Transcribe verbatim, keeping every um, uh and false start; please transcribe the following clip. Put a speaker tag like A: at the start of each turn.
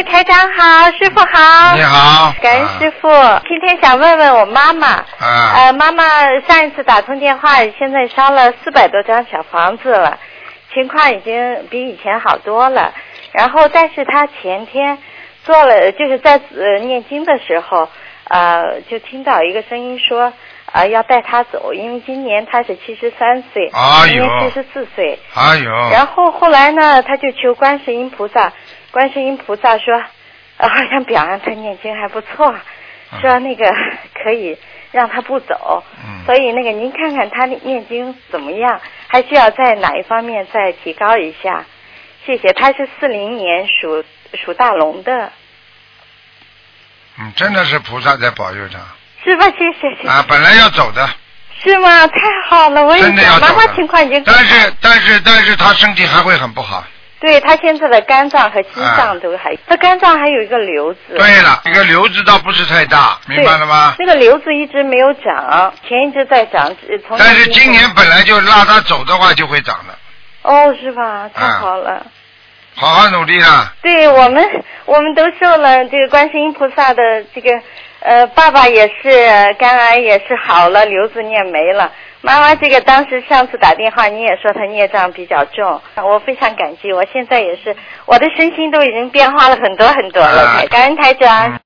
A: 哎，台长好，师傅好。
B: 你好。
A: 感恩师傅。啊、今天想问问我妈妈。
B: 啊。
A: 呃，妈妈上一次打通电话，现在烧了四百多张小房子了，情况已经比以前好多了。然后，但是她前天做了，就是在呃念经的时候，呃，就听到一个声音说。啊，要带他走，因为今年他是七十三岁，
B: 哎、
A: 今年七十四岁。
B: 哎呦！
A: 然后后来呢，他就求观世音菩萨，观世音菩萨说，呃，好像表扬他念经还不错，嗯、说那个可以让他不走。嗯。所以那个您看看他念经怎么样，还需要在哪一方面再提高一下？谢谢。他是四零年属属大龙的。
B: 嗯，真的是菩萨在保佑他。
A: 是吧？谢谢谢谢。
B: 啊，本来要走的。
A: 是吗？太好了，我也想妈妈情况已经。
B: 但是但是但是他身体还会很不好。
A: 对他现在的肝脏和心脏都还，他、啊、肝脏还有一个瘤子。
B: 对了，一个瘤子倒不是太大，明白了吗？
A: 那个瘤子一直没有长，前一直在长，从。
B: 但是今年本来就拉他走的话就会长的。
A: 哦，是吧？太好了。啊、
B: 好好努力了。
A: 对我们，我们都受了这个观世音菩萨的这个。呃，爸爸也是肝癌也是好了，瘤子念没了。妈妈这个当时上次打电话你也说她孽障比较重，我非常感激。我现在也是，我的身心都已经变化了很多很多了。啊、感恩台长。嗯